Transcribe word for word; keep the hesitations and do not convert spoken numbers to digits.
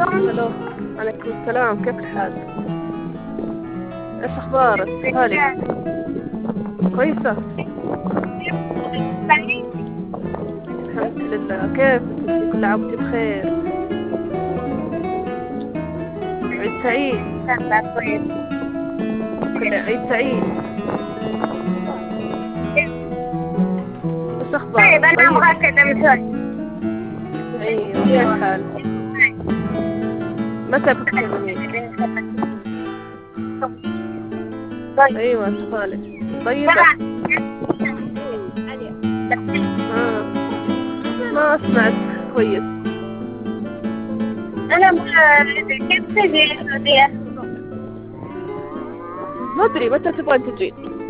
الو. عليكم السلام، كيف الحال؟ ايش اخبارك؟ كيف حالك؟ كويسة؟ الحمد لله. كيف انت؟ كل عام وانت بخير. عيد سعيد. كل عيد سعيد. ايش اخبارك؟ طيب أنا أبغى طيب. أكلم شوي. ايوه، كيف حالك؟ متى بتكلمين؟ ايوه، ايش حالك؟ طيبة؟ آه. ما سمعت كويس. أنا أبغى كيف تجي السعودية؟ ما ادري متى تبغين تجين؟